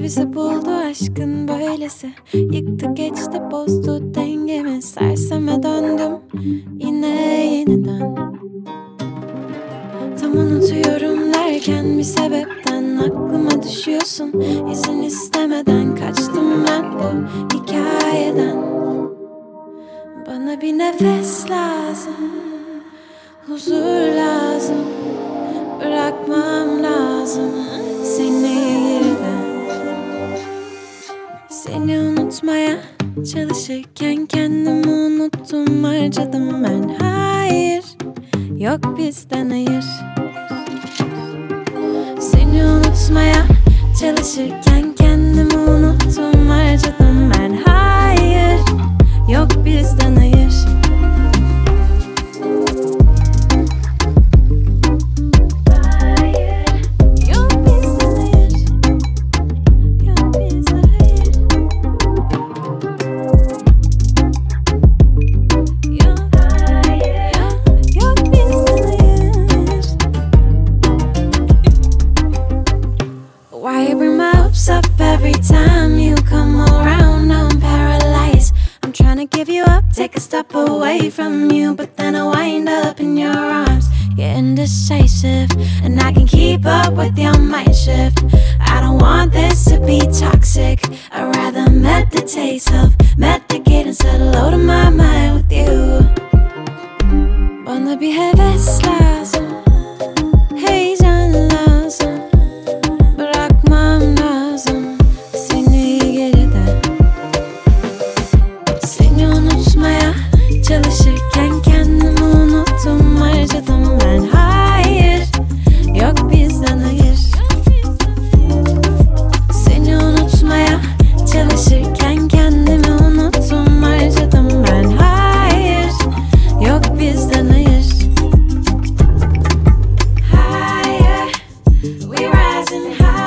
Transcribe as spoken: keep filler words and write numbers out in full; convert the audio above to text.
Gece bizi buldu aşkın böylesi. Yıktı geçti bozdu dengemi. Serseme döndüm yine yeniden. Tam unutuyorum derken bir sebepten aklıma düşüyorsun. İzin istemeden kaçtım ben bu hikayeden. Bana bir nefes lazım, huzur lazım, bırakmam lazım seni yeniden. Seni unutmaya çalışırken kendimi unuttum, harcadım ben. Hayır, yok bizden hayır. Seni unutmaya çalışırken kendimi unuttum, harcadım ben. Hayır, yok bizden hayır. Why you bring my hopes up every time you come around? Now I'm paralyzed. I'm trying to give you up, take a step away from you, but then I wind up in your arms. You're indecisive, and I can keep up with your mind shift. I don't want this to be toxic. I'd rather meditate, self-medicate and settle low to my mind with you. Bana bir heves lazım, heyecan lazım, bırakmam lazım seni geride. Seni unutmaya çalışırken kendimi unuttum, harcadım ben. Hayır, yok bizden hayır. Seni unutmaya çalışırken kendimi unuttum, harcadım ben. Hayır, yok bizden hayır. Higher, we rising high.